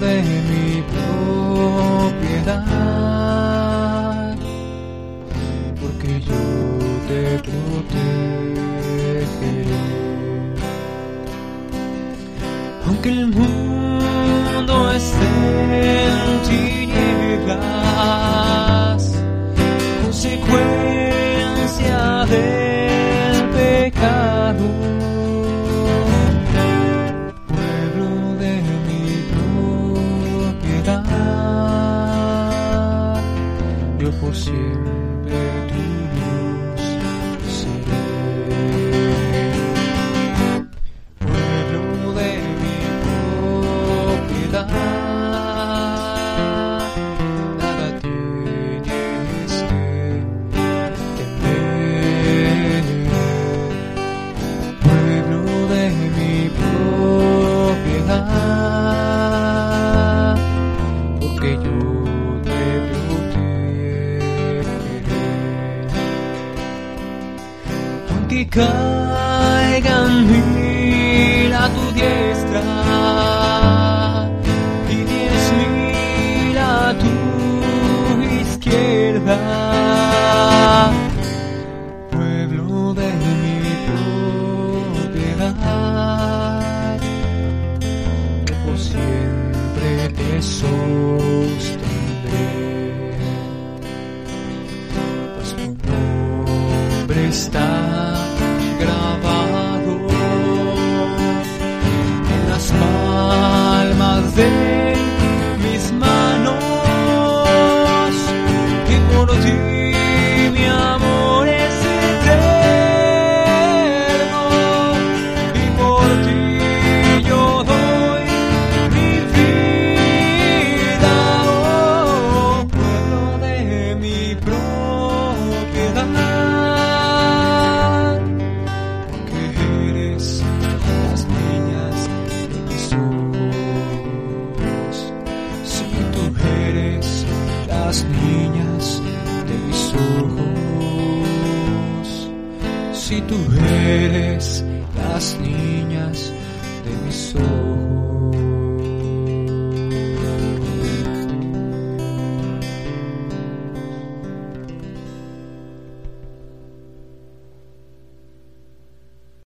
de mi propiedad, porque yo te protegeré. Aunque el mundo esté en tinieblas, consecuencia del pecado, pueblo de mi propiedad, yo por siempre tu luz seré. Pueblo de mi propiedad, nada tienes que temer. Pueblo de mi propiedad, porque yo te protegeré. Aunque caigan mil a tu diestra y 10,000 a tu izquierda, pueblo de mi propiedad, que por siempre te sostendré, pues tu nombre está grabado en las palmas de mis manos, y por ti mi amor es eterno, y por ti yo doy mi vida, oh pueblo de mi propiedad, que eres las niñas de mis ojos. Si tú eres las niñas de mis ojos, si tú eres las niñas de mis ojos.